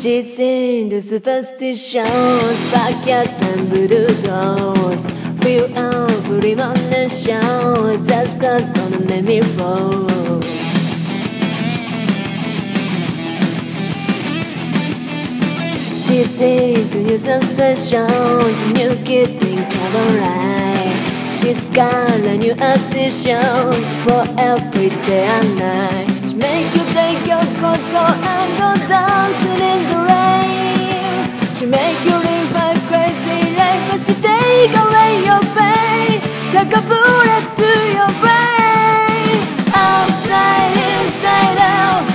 She's into superstitions, backyards and voodoo dolls. Feel out premonitions, that's cause gonna make me roll. She's into new sensations, new kids in candlelight. She's got a new additions for every day and night. She make you take your clothes off and go dancing in the rain. She make you live a crazy life, but she take away your pain like a bullet to your brain. Outside, inside out.